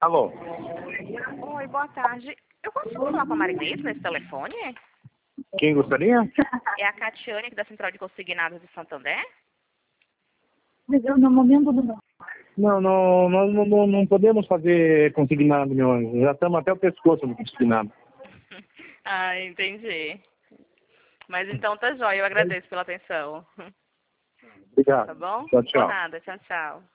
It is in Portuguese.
Alô? Oi, boa tarde. Eu consigo falar com a Marinês nesse telefone? Quem gostaria? É a Catiane aqui da Central de Consignados de Santander? Mas eu no momento não. Não, nós não podemos fazer consignado, meu anjo. Já estamos até o pescoço do consignado. Ah, entendi. Mas então tá jóia, eu agradeço pela atenção. Obrigado. Tá bom? Tchau, Por tchau. nada, tchau, tchau.